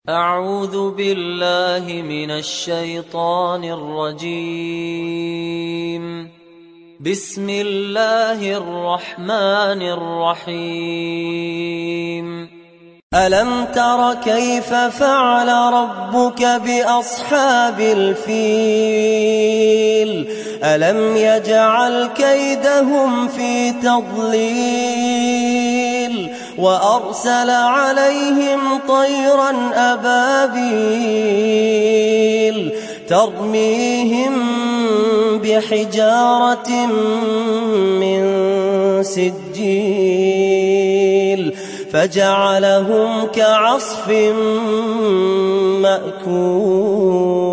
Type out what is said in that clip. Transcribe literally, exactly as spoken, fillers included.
أعوذ بالله من الشيطان الرجيم. بسم الله الرحمن الرحيم. ألم تر كيف فعل ربك بأصحاب الفيل؟ ألم يجعل كيدهم في تضليل وأرسل عليهم طيرا أبابيل ترميهم بحجارة من سجيل فجعلهم كعصف مأكول.